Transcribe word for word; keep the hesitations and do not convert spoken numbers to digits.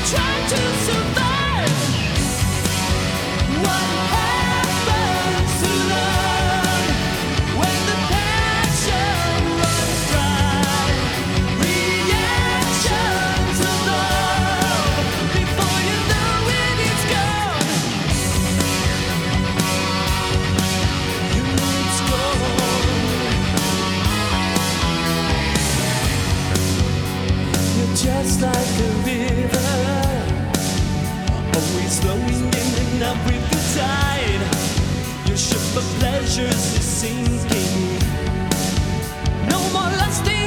trying to survive. What happens to love when the passion runs dry? Reactions of love before you know it, it's gone. You know it's gone. You're just like a river, always flowing in and out with the tide. Your ship of pleasures is sinking. No more lusting